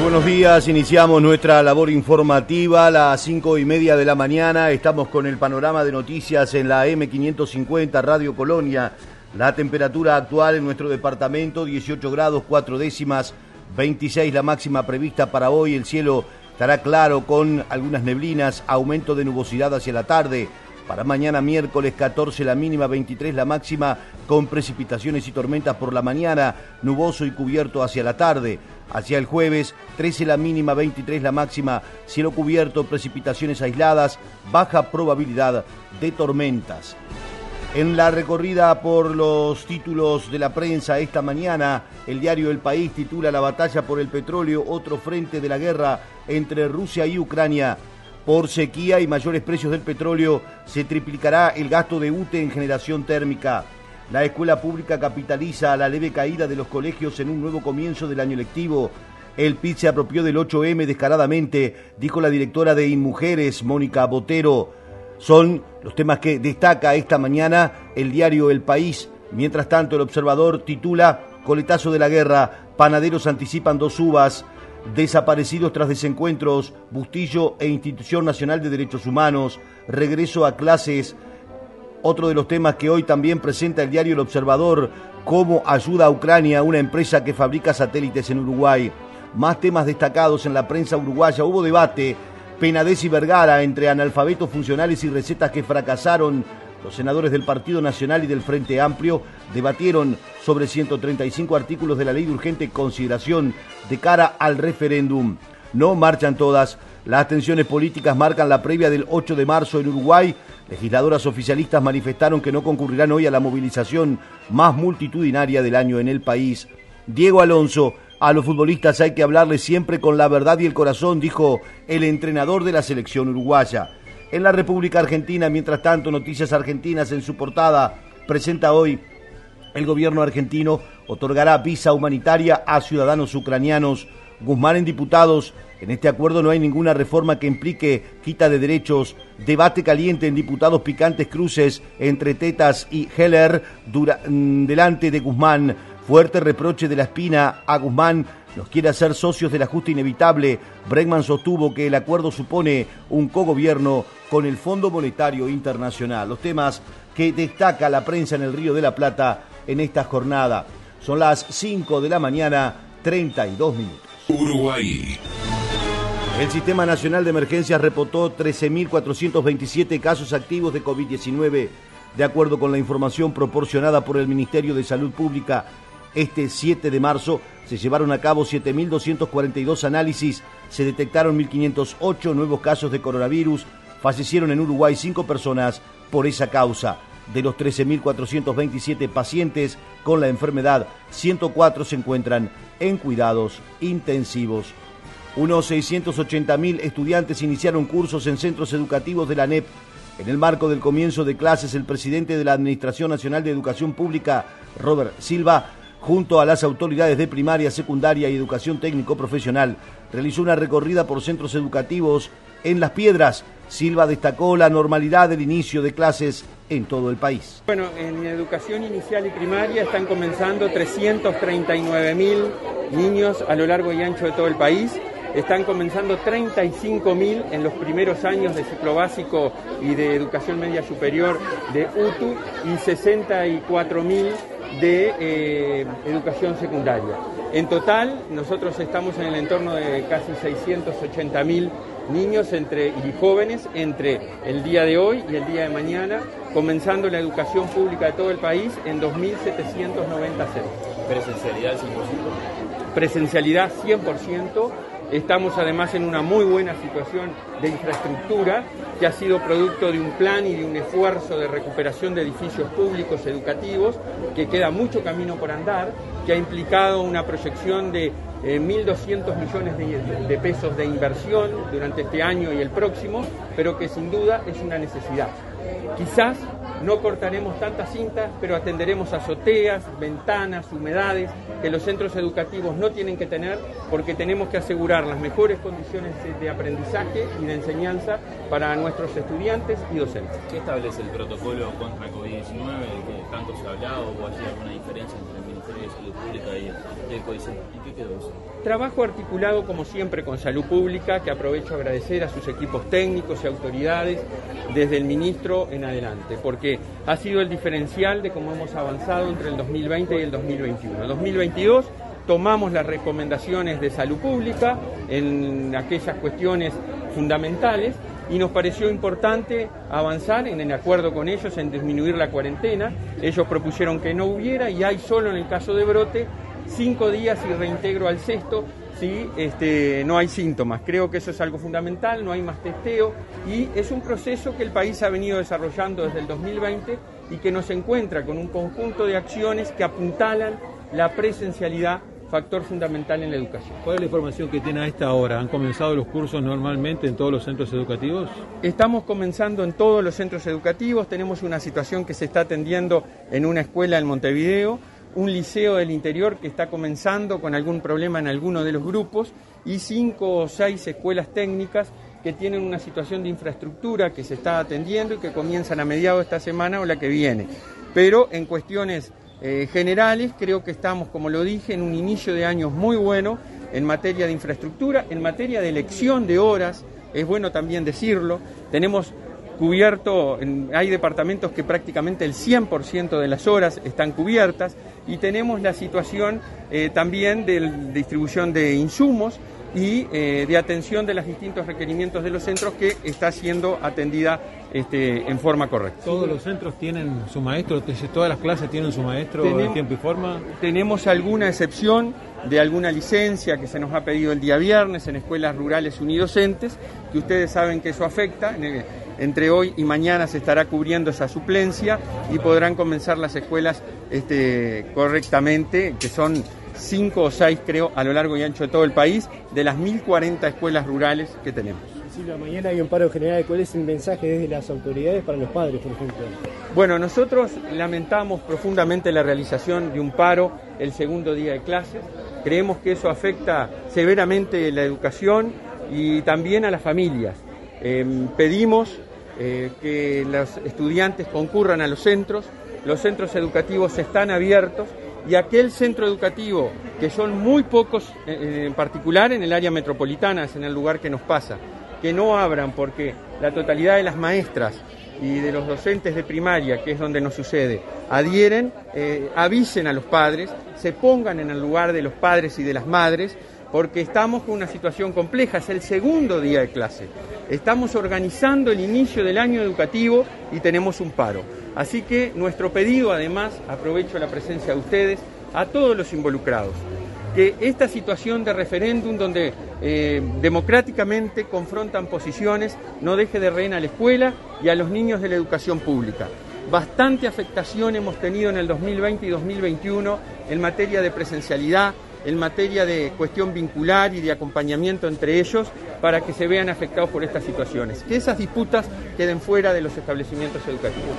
buenos días, iniciamos nuestra labor informativa a las 5:30 de la mañana. Estamos con el panorama de noticias en la M550 Radio Colonia. La temperatura actual en nuestro departamento, 18 grados 4 décimas, 26 la máxima prevista para hoy. El cielo estará claro con algunas neblinas, aumento de nubosidad hacia la tarde. Para mañana miércoles 14 la mínima, 23 la máxima, con precipitaciones y tormentas por la mañana, nuboso y cubierto hacia la tarde. Hacia el jueves 13 la mínima, 23 la máxima, cielo cubierto, precipitaciones aisladas, baja probabilidad de tormentas. En la recorrida por los títulos de la prensa esta mañana, el diario El País titula: La batalla por el petróleo, otro frente de la guerra entre Rusia y Ucrania. Por sequía y mayores precios del petróleo, se triplicará el gasto de UTE en generación térmica. La escuela pública capitaliza la leve caída de los colegios en un nuevo comienzo del año lectivo. El PIT se apropió del 8M descaradamente, dijo la directora de InMujeres, Mónica Botero. Son los temas que destaca esta mañana el diario El País. Mientras tanto, El Observador titula: Coletazo de la guerra, panaderos anticipan 2 uvas. Desaparecidos tras desencuentros, Bustillo e Institución Nacional de Derechos Humanos, regreso a clases. Otro de los temas que hoy también presenta el diario El Observador: cómo ayuda a Ucrania una empresa que fabrica satélites en Uruguay. Más temas destacados en la prensa uruguaya. Hubo debate, Penades y Vergara, entre analfabetos funcionales y recetas que fracasaron. Los senadores del Partido Nacional y del Frente Amplio debatieron sobre 135 artículos de la ley de urgente consideración de cara al referéndum. No marchan todas. Las tensiones políticas marcan la previa del 8 de marzo en Uruguay. Legisladoras oficialistas manifestaron que no concurrirán hoy a la movilización más multitudinaria del año en el país. Diego Alonso: a los futbolistas hay que hablarles siempre con la verdad y el corazón, dijo el entrenador de la selección uruguaya. En la República Argentina, mientras tanto, Noticias Argentinas en su portada presenta hoy: el gobierno argentino otorgará visa humanitaria a ciudadanos ucranianos. Guzmán en Diputados: en este acuerdo no hay ninguna reforma que implique quita de derechos. Debate caliente en Diputados, picantes cruces entre Tetas y Heller delante de Guzmán. Fuerte reproche de La Espina a Guzmán: nos quiere hacer socios del ajuste inevitable. Bregman sostuvo que el acuerdo supone un cogobierno con el Fondo Monetario Internacional. Los temas que destaca la prensa en el Río de la Plata en esta jornada. Son las 5 de la mañana, 32 minutos. Uruguay. El Sistema Nacional de Emergencias reportó 13.427 casos activos de COVID-19. De acuerdo con la información proporcionada por el Ministerio de Salud Pública, este 7 de marzo se llevaron a cabo 7.242 análisis, se detectaron 1.508 nuevos casos de coronavirus, fallecieron en Uruguay 5 personas por esa causa. De los 13.427 pacientes con la enfermedad, 104 se encuentran en cuidados intensivos. Unos 680.000 estudiantes iniciaron cursos en centros educativos de la ANEP. En el marco del comienzo de clases, el presidente de la Administración Nacional de Educación Pública, Robert Silva, junto a las autoridades de primaria, secundaria y educación técnico-profesional, realizó una recorrida por centros educativos en Las Piedras. Silva destacó la normalidad del inicio de clases en todo el país. Bueno, en educación inicial y primaria están comenzando 339.000 niños a lo largo y ancho de todo el país. Están comenzando 35.000 en los primeros años de ciclo básico y de educación media superior de UTU y 64.000 de educación secundaria. En total, nosotros estamos en el entorno de casi 680.000 niños y jóvenes entre el día de hoy y el día de mañana, comenzando la educación pública de todo el país en 2.790 centros. ¿Presencialidad 100%? Presencialidad 100%. Estamos además en una muy buena situación de infraestructura que ha sido producto de un plan y de un esfuerzo de recuperación de edificios públicos educativos, que queda mucho camino por andar, que ha implicado una proyección de 1.200 millones de pesos de inversión durante este año y el próximo, pero que sin duda es una necesidad. Quizás no cortaremos tantas cintas, pero atenderemos azoteas, ventanas, humedades que los centros educativos no tienen que tener, porque tenemos que asegurar las mejores condiciones de aprendizaje y de enseñanza para nuestros estudiantes y docentes. ¿Qué establece el protocolo contra COVID-19 del que tanto se ha hablado, o hay alguna diferencia entre el Ministerio de Salud Pública y Bien, el CODICET, ¿y qué quedó eso? Trabajo articulado como siempre con Salud Pública, que aprovecho a agradecer a sus equipos técnicos y autoridades desde el ministro en adelante, porque ha sido el diferencial de cómo hemos avanzado entre el 2020 y el 2021. En 2022 tomamos las recomendaciones de Salud Pública en aquellas cuestiones fundamentales y nos pareció importante avanzar en el acuerdo con ellos en disminuir la cuarentena. Ellos propusieron que no hubiera y hay solo en el caso de brote 5 días y reintegro al sexto si no hay síntomas. Creo que eso es algo fundamental, no hay más testeo y es un proceso que el país ha venido desarrollando desde el 2020 y que nos encuentra con un conjunto de acciones que apuntalan la presencialidad, factor fundamental en la educación. ¿Cuál es la información que tiene a esta hora? ¿Han comenzado los cursos normalmente en todos los centros educativos? Estamos comenzando en todos los centros educativos, tenemos una situación que se está atendiendo en una escuela en Montevideo, un liceo del interior que está comenzando con algún problema en alguno de los grupos y 5 o 6 escuelas técnicas que tienen una situación de infraestructura que se está atendiendo y que comienzan a mediados de esta semana o la que viene. Pero en cuestiones generales creo que estamos, como lo dije, en un inicio de años muy bueno en materia de infraestructura, en materia de elección de horas, es bueno también decirlo, tenemos cubierto, hay departamentos que prácticamente el 100% de las horas están cubiertas y tenemos la situación también de distribución de insumos y de atención de los distintos requerimientos de los centros que está siendo atendida en forma correcta. ¿Todos los centros tienen su maestro? ¿Todas las clases tienen su maestro en tiempo y forma? Tenemos alguna excepción de alguna licencia que se nos ha pedido el día viernes en escuelas rurales unidocentes, que ustedes saben que eso afecta. Entre hoy y mañana se estará cubriendo esa suplencia y podrán comenzar las escuelas correctamente, que son 5 o 6 creo a lo largo y ancho de todo el país, de las 1040 escuelas rurales que tenemos. Silvia, mañana hay un paro general. ¿Cuál es el mensaje desde las autoridades para los padres, por ejemplo? Bueno, nosotros lamentamos profundamente la realización de un paro el segundo día de clases. Creemos que eso afecta severamente la educación y también a las familias. Pedimos que los estudiantes concurran a los centros educativos están abiertos y aquel centro educativo, que son muy pocos en particular en el área metropolitana, es en el lugar que nos pasa, que no abran porque la totalidad de las maestras y de los docentes de primaria, que es donde nos sucede, adhieren, avisen a los padres, se pongan en el lugar de los padres y de las madres, porque estamos con una situación compleja, es el segundo día de clase. Estamos organizando el inicio del año educativo y tenemos un paro. Así que nuestro pedido, además, aprovecho la presencia de ustedes, a todos los involucrados, que esta situación de referéndum donde democráticamente confrontan posiciones no deje de rehén a la escuela y a los niños de la educación pública. Bastante afectación hemos tenido en el 2020 y 2021 en materia de presencialidad, en materia de cuestión vincular y de acompañamiento entre ellos para que se vean afectados por estas situaciones. Que esas disputas queden fuera de los establecimientos educativos.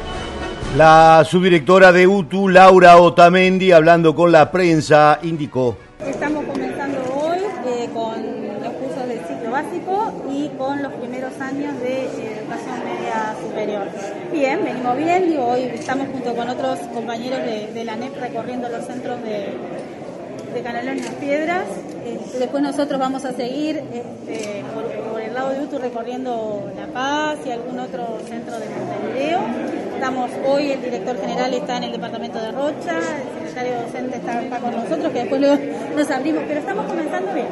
La subdirectora de UTU, Laura Otamendi, hablando con la prensa, indicó: estamos comenzando hoy con los cursos del ciclo básico y con los primeros años de educación media superior. Bien, venimos bien, hoy estamos junto con otros compañeros de la ANEP recorriendo los centros de Canelones y Las Piedras. Después nosotros vamos a seguir por el lado de UTU recorriendo La Paz y algún otro centro de Montevideo. Hoy el director general está en el departamento de Rocha, el secretario docente está con nosotros, que después luego nos abrimos, pero estamos comenzando bien,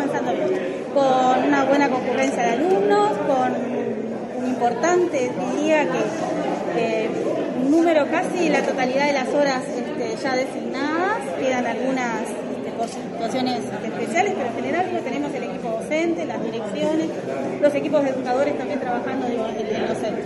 con una buena concurrencia de alumnos, con un importante, diría que un número casi la totalidad de las horas ya designadas, quedan algunas situaciones especiales, pero en general tenemos el equipo docente, las direcciones, los equipos de educadores también trabajando en los centros.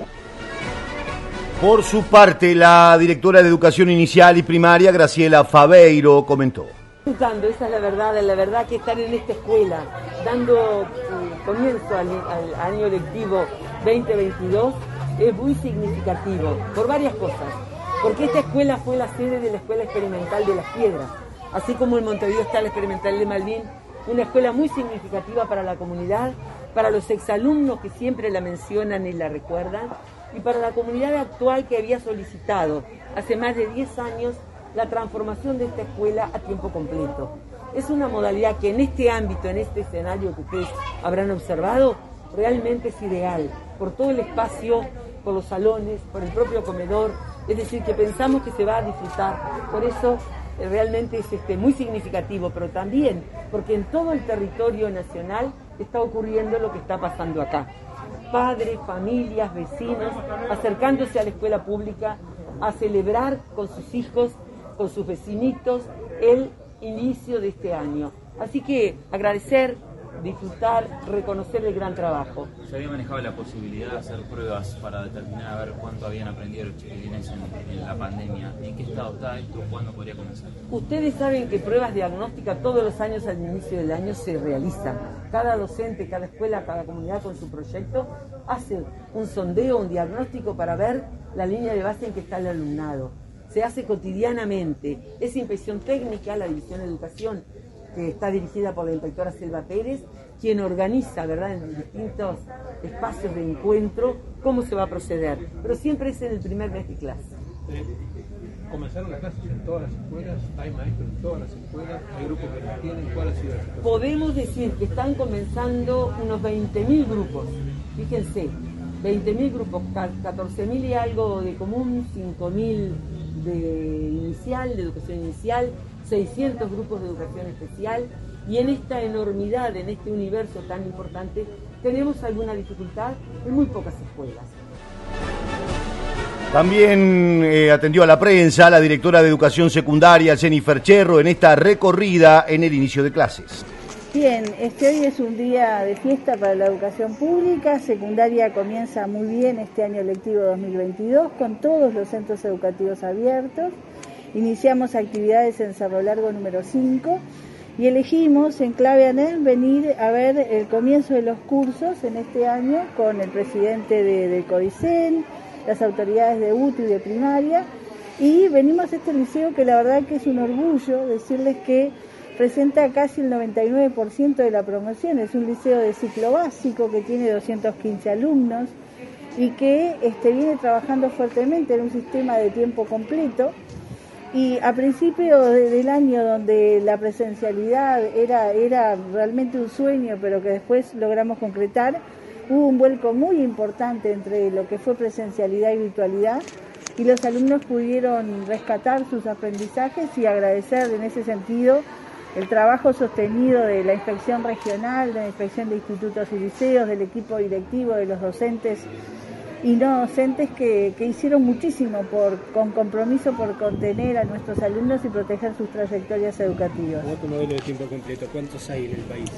Por su parte, la directora de Educación Inicial y Primaria, Graciela Faveiro, comentó: esa es la verdad que estar en esta escuela, dando comienzo al año lectivo 2022, es muy significativo, por varias cosas. Porque esta escuela fue la sede de la Escuela Experimental de Las Piedras, así como en Montevideo está la Experimental de Malvin, una escuela muy significativa para la comunidad, para los exalumnos que siempre la mencionan y la recuerdan, y para la comunidad actual que había solicitado hace más de 10 años la transformación de esta escuela a tiempo completo. Es una modalidad que en este ámbito, en este escenario que ustedes habrán observado, realmente es ideal, por todo el espacio, por los salones, por el propio comedor, es decir, que pensamos que se va a disfrutar. Por eso realmente es muy significativo, pero también porque en todo el territorio nacional está ocurriendo lo que está pasando acá. Padres, familias, vecinos, acercándose a la escuela pública a celebrar con sus hijos, con sus vecinitos, el inicio de este año. Así que agradecer, disfrutar, reconocer el gran trabajo. ¿Se había manejado la posibilidad de hacer pruebas para determinar a ver cuánto habían aprendido los chiquilines en la pandemia? ¿En qué estado está esto? ¿Cuándo podría comenzar? Ustedes saben que pruebas diagnósticas todos los años al inicio del año se realizan. Cada docente, cada escuela, cada comunidad con su proyecto hace un sondeo, un diagnóstico para ver la línea de base en que está el alumnado. Se hace cotidianamente. Es inspección técnica, la División de Educación, que está dirigida por la inspectora Selva Pérez, quien organiza, ¿verdad?, en distintos espacios de encuentro, cómo se va a proceder. Pero siempre es en el primer mes de clase. ¿Comenzaron las clases en todas las escuelas? ¿Hay maestros en todas las escuelas? ¿Hay grupos que no tienen? ¿Cuál ha sido la situación? Podemos decir que están comenzando unos 20.000 grupos. Fíjense, 20.000 grupos, 14.000 y algo de común, 5.000 de inicial, de educación inicial, 600 grupos de educación especial, y en esta enormidad, en este universo tan importante, tenemos alguna dificultad en muy pocas escuelas. También atendió a la prensa la directora de Educación Secundaria, Jennifer Cherro, en esta recorrida en el inicio de clases. Bien, hoy es un día de fiesta para la educación pública. Secundaria comienza muy bien este año lectivo 2022 con todos los centros educativos abiertos. Iniciamos actividades en Cerro Largo número 5 y elegimos en clave ANEL venir a ver el comienzo de los cursos en este año con el presidente de Codicen, las autoridades de UTU y de primaria, y venimos a este liceo que la verdad que es un orgullo decirles que presenta casi el 99% de la promoción. Es un liceo de ciclo básico que tiene 215 alumnos y que viene trabajando fuertemente en un sistema de tiempo completo. Y a principio del año, donde la presencialidad era realmente un sueño, pero que después logramos concretar, hubo un vuelco muy importante entre lo que fue presencialidad y virtualidad, y los alumnos pudieron rescatar sus aprendizajes y agradecer en ese sentido el trabajo sostenido de la inspección regional, de la inspección de institutos y liceos, del equipo directivo, de los docentes y no docentes que hicieron muchísimo con compromiso por contener a nuestros alumnos y proteger sus trayectorias educativas. Otro modelo de tiempo completo, ¿cuántos hay en el país?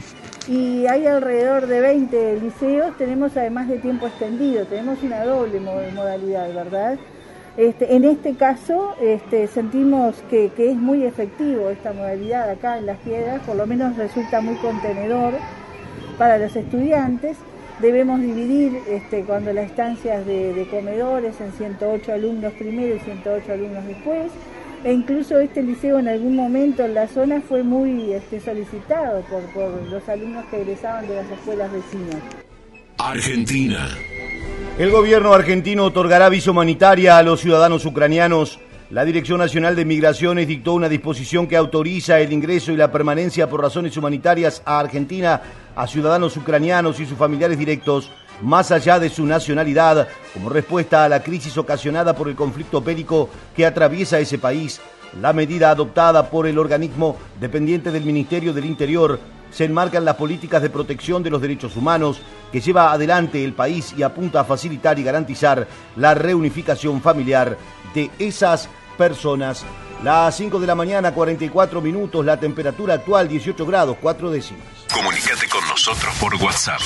Y hay alrededor de 20 liceos. Tenemos además de tiempo extendido, tenemos una doble modalidad, ¿verdad? En este caso sentimos que es muy efectivo esta modalidad acá en Las Piedras, por lo menos resulta muy contenedor para los estudiantes. Debemos dividir cuando las estancias de comedores en 108 alumnos primero y 108 alumnos después, e incluso este liceo en algún momento en la zona fue muy solicitado por los alumnos que egresaban de las escuelas vecinas. Argentina. El gobierno argentino otorgará visa humanitaria a los ciudadanos ucranianos. La Dirección Nacional de Migraciones dictó una disposición que autoriza el ingreso y la permanencia por razones humanitarias a Argentina a ciudadanos ucranianos y sus familiares directos, más allá de su nacionalidad, como respuesta a la crisis ocasionada por el conflicto bélico que atraviesa ese país. La medida adoptada por el organismo dependiente del Ministerio del Interior se enmarca en las políticas de protección de los derechos humanos que lleva adelante el país y apunta a facilitar y garantizar la reunificación familiar de esas personas. Las 5 de la mañana, 44 minutos, la temperatura actual 18 grados, 4 décimas. Comunícate con nosotros por WhatsApp.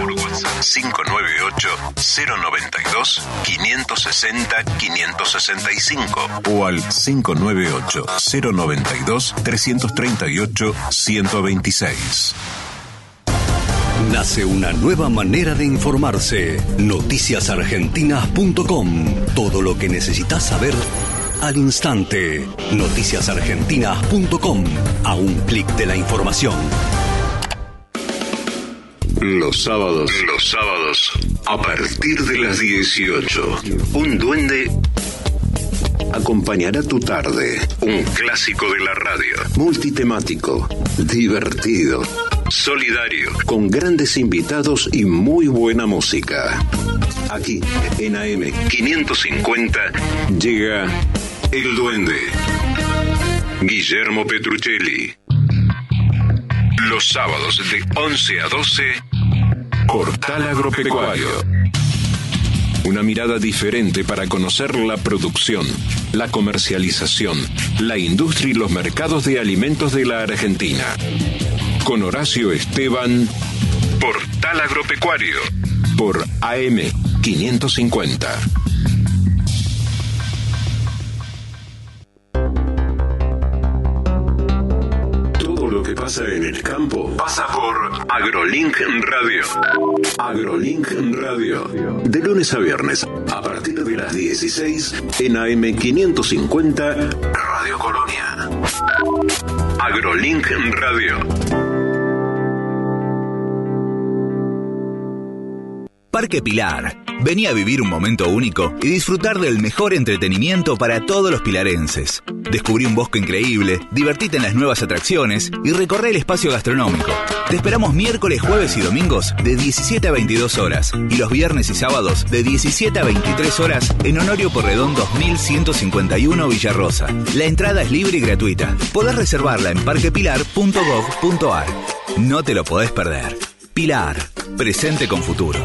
598-092-560-565 o al 598-092-338-126. Nace una nueva manera de informarse. Noticiasargentinas.com. Todo lo que necesitas saber al instante. Noticiasargentinas.com. A un clic de la información. Los sábados, a partir de las 18, un duende acompañará tu tarde. Un clásico de la radio. Multitemático, divertido, solidario, con grandes invitados y muy buena música. Aquí, en AM 550, llega El Duende. Guillermo Petruccelli. Los sábados de 11 a 12, Portal Agropecuario. Una mirada diferente para conocer la producción, la comercialización, la industria y los mercados de alimentos de la Argentina. Con Horacio Esteban, Portal Agropecuario, por AM 550. Todo lo que pasa en el campo pasa por AgroLink Radio. AgroLink Radio. De lunes a viernes, a partir de las 16, en AM 550, Radio Colonia. AgroLink Radio. Parque Pilar. Vení a vivir un momento único y disfrutar del mejor entretenimiento para todos los pilarenses. Descubrí un bosque increíble, divertite en las nuevas atracciones y recorre el espacio gastronómico. Te esperamos miércoles, jueves y domingos de 17 a 22 horas y los viernes y sábados de 17 a 23 horas en Honorio Porredón 2151 Villarrosa. La entrada es libre y gratuita. Podés reservarla en parquepilar.gov.ar. No te lo podés perder. Pilar, presente con futuro.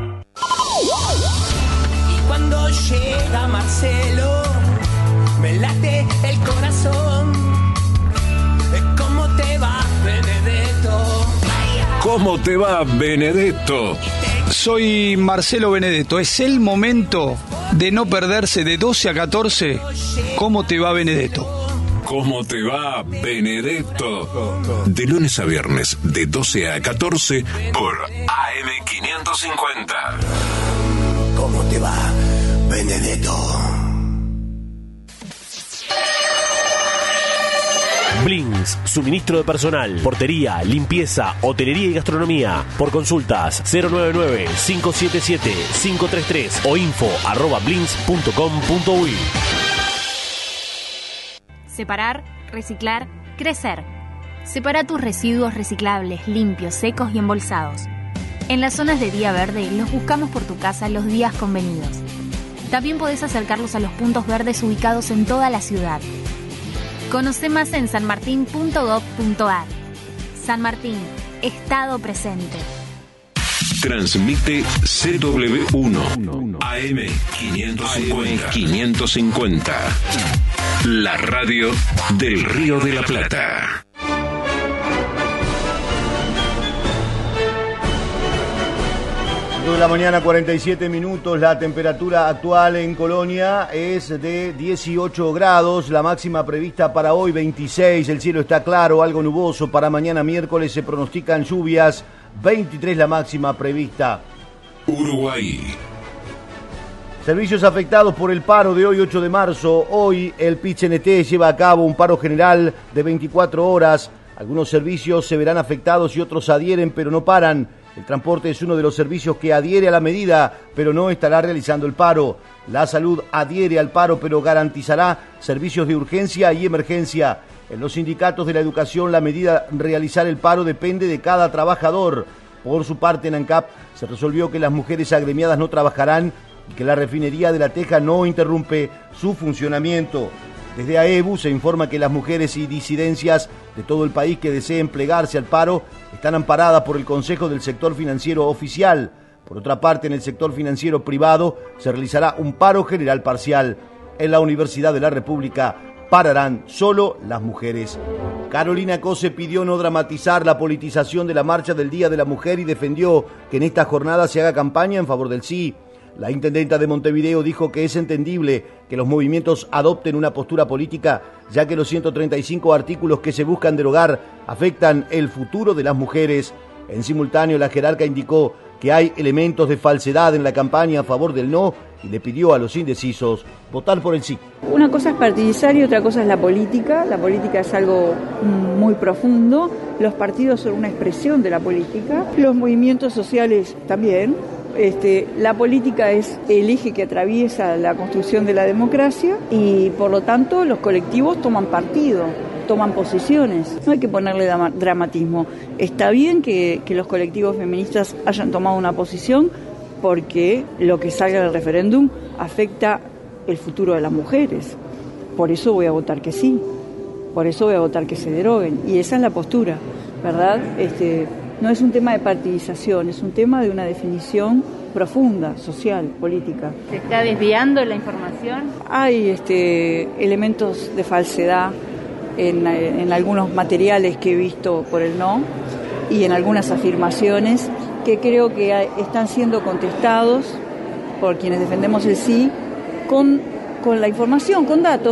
Cuando llega Marcelo, me late el corazón. ¿Cómo te va, Benedetto? ¿Cómo te va, Benedetto? Soy Marcelo Benedetto. Es el momento de no perderse de 12 a 14. ¿Cómo te va, Benedetto? ¿Cómo te va, Benedetto? De lunes a viernes, de 12 a 14, por AM 550. ¿Cómo te va, Benedetto? Blins, suministro de personal, portería, limpieza, hotelería y gastronomía. Por consultas 099-577-533 o info@blins.com.uy. Separar, reciclar, crecer. Separa tus residuos reciclables, limpios, secos y embolsados. En las zonas de día verde los buscamos por tu casa los días convenidos. También podés acercarlos a los puntos verdes ubicados en toda la ciudad. Conoce más en sanmartin.gov.ar. San Martín, Estado presente. Transmite CW1 AM 550. La radio del Río de la Plata. De la mañana, 47 minutos. La temperatura actual en Colonia es de 18 grados. La máxima prevista para hoy 26. El cielo está claro, algo nuboso. Para mañana miércoles se pronostican lluvias. 23 la máxima prevista. Uruguay. Servicios afectados por el paro de hoy, 8 de marzo. Hoy el PIT-CNT lleva a cabo un paro general de 24 horas. Algunos servicios se verán afectados y otros adhieren, pero no paran. El transporte es uno de los servicios que adhiere a la medida, pero no estará realizando el paro. La salud adhiere al paro, pero garantizará servicios de urgencia y emergencia. En los sindicatos de la educación, la medida realizar el paro depende de cada trabajador. Por su parte, en ANCAP se resolvió que las mujeres agremiadas no trabajarán y que la refinería de La Teja no interrumpe su funcionamiento. Desde AEBU se informa que las mujeres y disidencias de todo el país que deseen plegarse al paro están amparadas por el Consejo del Sector Financiero Oficial. Por otra parte, en el sector financiero privado se realizará un paro general parcial. En la Universidad de la República pararán solo las mujeres. Carolina Cose pidió no dramatizar la politización de la marcha del Día de la Mujer y defendió que en esta jornada se haga campaña en favor del sí. La intendenta de Montevideo dijo que es entendible que los movimientos adopten una postura política, ya que los 135 artículos que se buscan derogar afectan el futuro de las mujeres. En simultáneo, la jerarca indicó que hay elementos de falsedad en la campaña a favor del no y le pidió a los indecisos votar por el sí. Una cosa es partidizar y otra cosa es la política. La política es algo muy profundo. Los partidos son una expresión de la política. Los movimientos sociales también. La política es el eje que atraviesa la construcción de la democracia y por lo tanto los colectivos toman partido, toman posiciones. No hay que ponerle dramatismo. Está bien que los colectivos feministas hayan tomado una posición porque lo que salga del referéndum afecta el futuro de las mujeres. Por eso voy a votar que sí. Por eso voy a votar que se deroguen. Y esa es la postura, ¿verdad? No es un tema de partidización, es un tema de una definición profunda, social, política. ¿Se está desviando la información? Hay elementos de falsedad en algunos materiales que he visto por el no y en algunas afirmaciones que creo que están siendo contestados por quienes defendemos el sí con la información, con datos.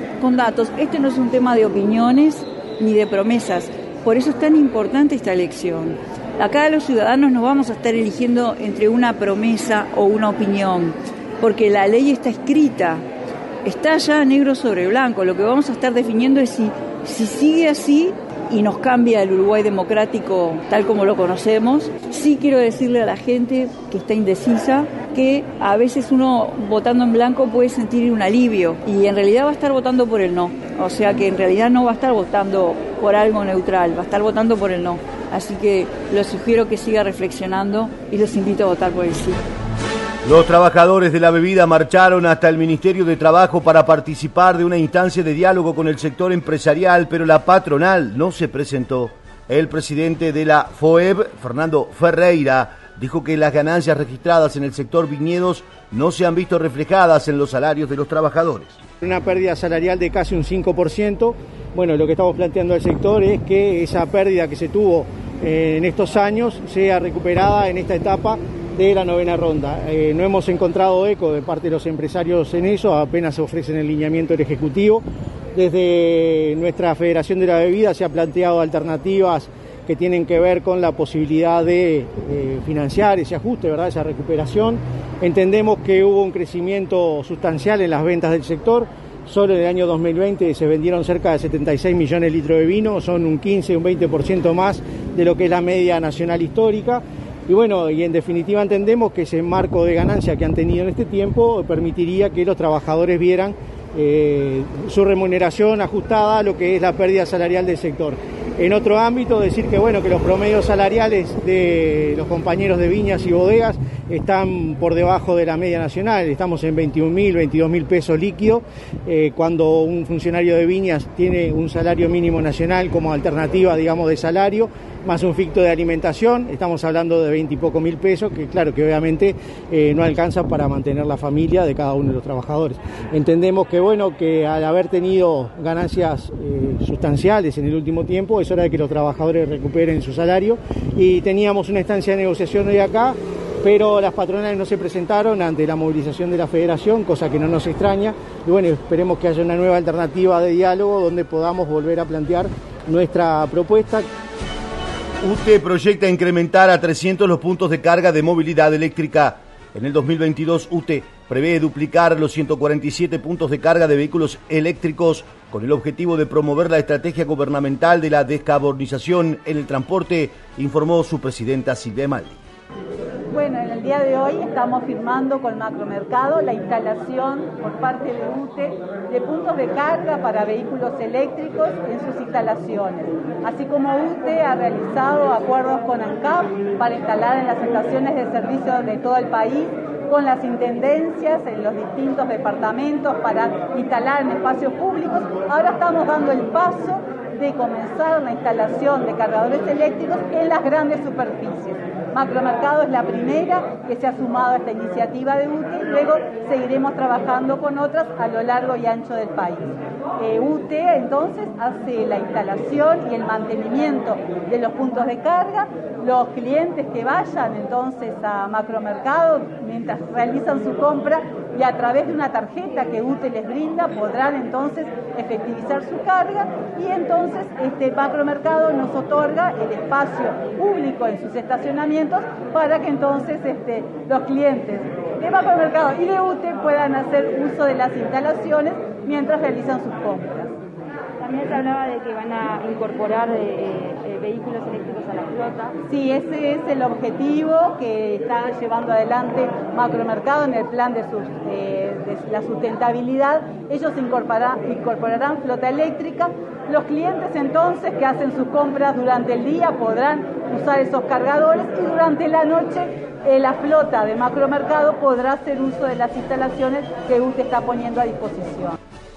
Este no es un tema de opiniones ni de promesas. Por eso es tan importante esta elección. Acá los ciudadanos no vamos a estar eligiendo entre una promesa o una opinión, porque la ley está escrita, está ya negro sobre blanco. Lo que vamos a estar definiendo es si sigue así y nos cambia el Uruguay democrático tal como lo conocemos. Sí quiero decirle a la gente que está indecisa que a veces uno votando en blanco puede sentir un alivio y en realidad va a estar votando por el no. O sea que en realidad no va a estar votando por algo neutral, va a estar votando por el no. Así que los sugiero que siga reflexionando y los invito a votar por el sí. Los trabajadores de la bebida marcharon hasta el Ministerio de Trabajo para participar de una instancia de diálogo con el sector empresarial, pero la patronal no se presentó. El presidente de la FOEB, Fernando Ferreira, dijo que las ganancias registradas en el sector viñedos no se han visto reflejadas en los salarios de los trabajadores. Una pérdida salarial de casi un 5%. Bueno, lo que estamos planteando al sector es que esa pérdida que se tuvo en estos años sea recuperada en esta etapa de la novena ronda. No hemos encontrado eco de parte de los empresarios en eso, apenas se ofrecen el lineamiento del Ejecutivo. Desde nuestra Federación de la Bebida se ha planteado alternativas que tienen que ver con la posibilidad de financiar ese ajuste, ¿verdad? Esa recuperación. Entendemos que hubo un crecimiento sustancial en las ventas del sector. Solo en el año 2020 se vendieron cerca de 76 millones de litros de vino, son un 15, un 20% más de lo que es la media nacional histórica. Y bueno, y en definitiva entendemos que ese marco de ganancia que han tenido en este tiempo permitiría que los trabajadores vieran su remuneración ajustada a lo que es la pérdida salarial del sector. En otro ámbito, decir que bueno, que los promedios salariales de los compañeros de viñas y bodegas están por debajo de la media nacional. Estamos en 21.000, 22.000 pesos líquidos, cuando un funcionario de viñas tiene un salario mínimo nacional como alternativa, digamos, de salario, más un ficto de alimentación, estamos hablando de 20 y poco mil pesos, que claro que obviamente no alcanza para mantener la familia de cada uno de los trabajadores. Entendemos que bueno, que al haber tenido ganancias sustanciales en el último tiempo, es hora de que los trabajadores recuperen su salario, y teníamos una instancia de negociación hoy acá, pero las patronales no se presentaron ante la movilización de la Federación, cosa que no nos extraña, y bueno, esperemos que haya una nueva alternativa de diálogo donde podamos volver a plantear nuestra propuesta. UTE proyecta incrementar a 300 los puntos de carga de movilidad eléctrica. En el 2022, UTE prevé duplicar los 147 puntos de carga de vehículos eléctricos con el objetivo de promover la estrategia gubernamental de la descarbonización en el transporte, informó su presidenta Silvia Emaldi. Bueno, en el día de hoy estamos firmando con Macromercado la instalación por parte de UTE de puntos de carga para vehículos eléctricos en sus instalaciones. Así como UTE ha realizado acuerdos con ANCAP para instalar en las estaciones de servicio de todo el país, con las intendencias en los distintos departamentos para instalar en espacios públicos, ahora estamos dando el paso de comenzar la instalación de cargadores eléctricos en las grandes superficies. Macromercado es la primera que se ha sumado a esta iniciativa de UTE y luego seguiremos trabajando con otras a lo largo y ancho del país. UTE entonces hace la instalación y el mantenimiento de los puntos de carga. Los clientes que vayan entonces a Macromercado mientras realizan su compra y a través de una tarjeta que UTE les brinda podrán entonces efectivizar su carga, y entonces Macromercado nos otorga el espacio público en sus estacionamientos para que entonces los clientes de Macromercado y de UTE puedan hacer uso de las instalaciones mientras realizan sus compras. También se hablaba de que van a incorporar vehículos eléctricos a la flota. Sí, ese es el objetivo que está llevando adelante Macromercado en el plan de la sustentabilidad. Ellos incorporarán flota eléctrica. Los clientes entonces que hacen sus compras durante el día podrán usar esos cargadores y durante la noche la flota de Macromercado podrá hacer uso de las instalaciones que UTE está poniendo a disposición.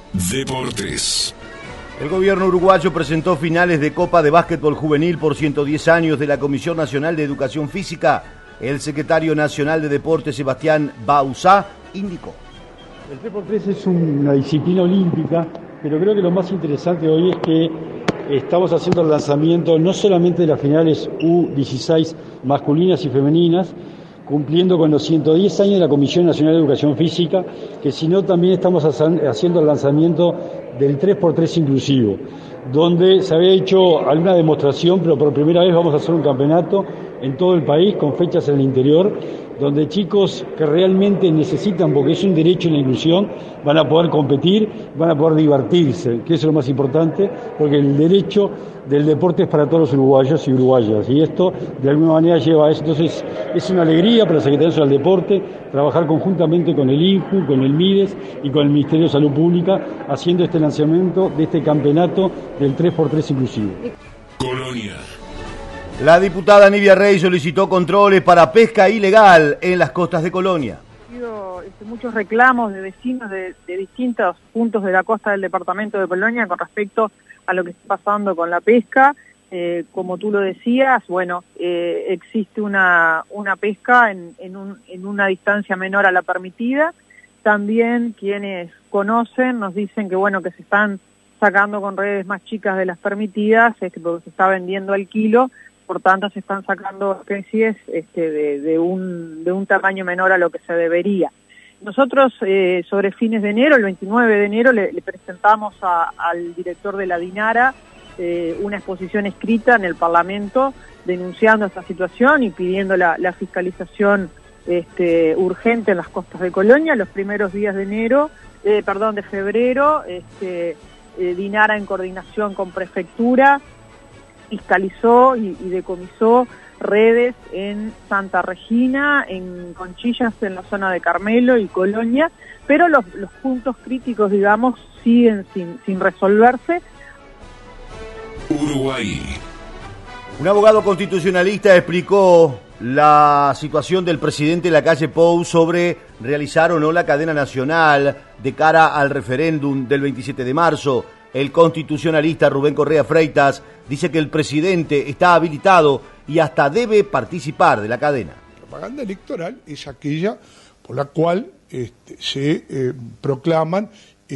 Deportes. El gobierno uruguayo presentó finales de Copa de Básquetbol Juvenil por 110 años de la Comisión Nacional de Educación Física. El secretario nacional de Deportes, Sebastián Bauzá, indicó. El 3x3 es una disciplina olímpica, pero creo que lo más interesante hoy es que estamos haciendo el lanzamiento no solamente de las finales U16 masculinas y femeninas, cumpliendo con los 110 años de la Comisión Nacional de Educación Física, sino también estamos haciendo el lanzamiento del 3x3 inclusivo, donde se había hecho alguna demostración, pero por primera vez vamos a hacer un campeonato en todo el país, con fechas en el interior, donde chicos que realmente necesitan, porque es un derecho en la inclusión, van a poder competir, van a poder divertirse, que eso es lo más importante, porque el derecho del deporte es para todos los uruguayos y uruguayas, y esto de alguna manera lleva a eso. Entonces es una alegría para la Secretaría Nacional del Deporte trabajar conjuntamente con el INJU, con el MIDES y con el Ministerio de Salud Pública, haciendo este lanzamiento de este campeonato del 3x3 inclusivo. Colonia. La diputada Nivia Rey solicitó controles para pesca ilegal en las costas de Colonia. Ha habido muchos reclamos de vecinos de distintos puntos de la costa del departamento de Colonia con respecto a lo que está pasando con la pesca. Como tú lo decías, bueno, existe una pesca en una distancia menor a la permitida. También quienes conocen nos dicen que bueno, que se están sacando con redes más chicas de las permitidas, porque se está vendiendo al kilo. Por tanto, se están sacando especies de un tamaño menor a lo que se debería. Nosotros, sobre fines de enero, el 29 de enero, le presentamos al director de la DINARA una exposición escrita en el Parlamento denunciando esta situación y pidiendo la fiscalización urgente en las costas de Colonia. Los primeros días de febrero, DINARA en coordinación con Prefectura fiscalizó y decomisó redes en Santa Regina, en Conchillas, en la zona de Carmelo y Colonia, pero los puntos críticos, digamos, siguen sin resolverse. Uruguay. Un abogado constitucionalista explicó la situación del presidente Lacalle Pou sobre realizar o no la cadena nacional de cara al referéndum del 27 de marzo. El constitucionalista Rubén Correa Freitas dice que el presidente está habilitado y hasta debe participar de la cadena. La propaganda electoral es aquella por la cual se proclaman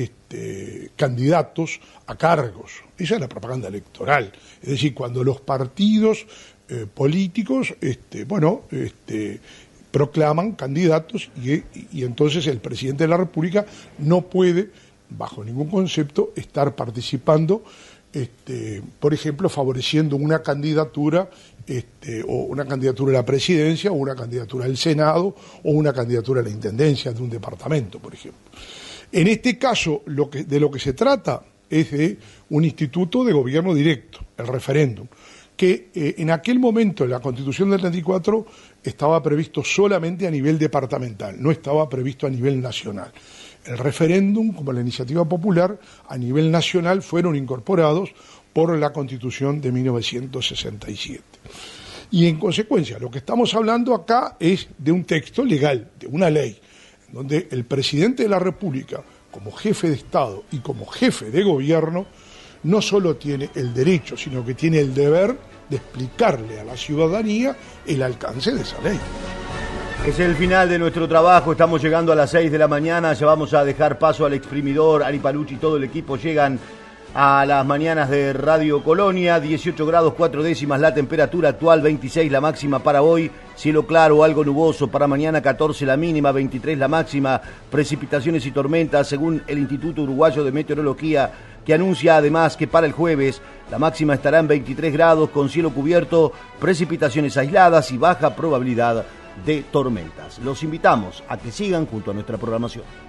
candidatos a cargos. Esa es la propaganda electoral. Es decir, cuando los partidos políticos proclaman candidatos y entonces el presidente de la República no puede, bajo ningún concepto, estar participando, por ejemplo, favoreciendo una candidatura o una candidatura a la presidencia o una candidatura al Senado o una candidatura a la intendencia de un departamento, por ejemplo. En este caso, de lo que se trata es de un instituto de gobierno directo, el referéndum, que en aquel momento en la Constitución del 34 estaba previsto solamente a nivel departamental, no estaba previsto a nivel nacional. El referéndum, como la iniciativa popular, a nivel nacional fueron incorporados por la Constitución de 1967. Y en consecuencia, lo que estamos hablando acá es de un texto legal, de una ley, donde el presidente de la República, como jefe de Estado y como jefe de gobierno, no solo tiene el derecho, sino que tiene el deber de explicarle a la ciudadanía el alcance de esa ley. Es el final de nuestro trabajo, estamos llegando a las 6 de la mañana, ya vamos a dejar paso al exprimidor, Ari Palucci y todo el equipo llegan a las mañanas de Radio Colonia, 18 grados 4 décimas la temperatura actual, 26 la máxima para hoy, cielo claro, algo nuboso, para mañana 14 la mínima, 23 la máxima, precipitaciones y tormentas según el Instituto Uruguayo de Meteorología, que anuncia además que para el jueves la máxima estará en 23 grados con cielo cubierto, precipitaciones aisladas y baja probabilidad de tormentas. Los invitamos a que sigan junto a nuestra programación.